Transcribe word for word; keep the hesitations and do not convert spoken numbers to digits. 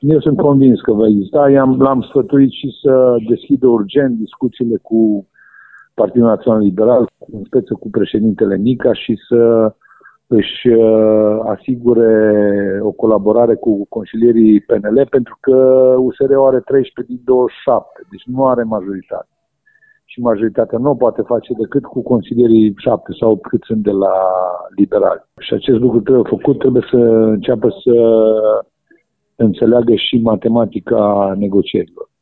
Eu sunt convins că va exista. I-am, l-am sfătuit și să deschidă urgent discuțiile cu Partidul Național Liberal, în speță cu președintele Nica, și să își uh, asigure o colaborare cu consilierii P N L, pentru că U S R are treisprezece din douăzeci și șapte, deci nu are majoritate. Și majoritatea nu o poate face decât cu consilierii șapte sau opt cât sunt de la liberali. Și acest lucru trebuie făcut, trebuie să înceapă să înțeleagă și matematica negocierilor.